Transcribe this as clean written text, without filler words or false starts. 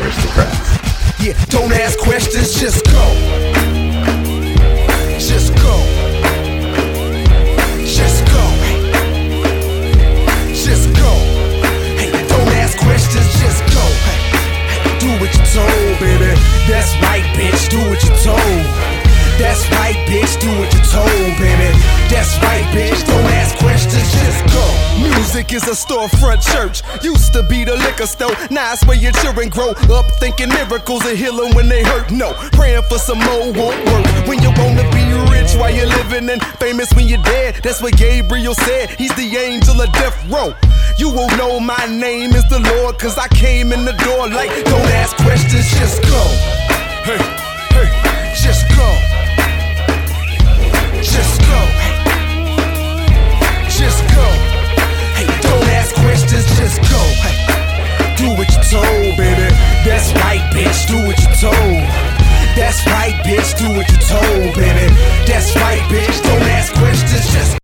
aristocrats. Yeah, don't ask questions, just go. Just go. Just go. Just go. Hey, don't ask questions, just go. Hey, do what you're told, baby. That's right, bitch, do what you're told. That's right, bitch, do what you're told, baby. That's right, bitch, don't ask questions, just go. Music is a storefront church. Used to be the liquor store. Now it's where your children grow up thinking miracles are healing when they hurt. No, praying for some more won't work. When you wanna be rich while you're living and famous when you're dead. That's what Gabriel said. He's the angel of death row. You won't know my name is the Lord, cause I came in the door like, don't ask questions, just go. Hey, hey, just go. Just go. Just go. Hey, don't ask questions, just go. Hey, do what you're told, baby. That's right, bitch, do what you're told. That's right, bitch, do what you're told, baby. That's right, bitch.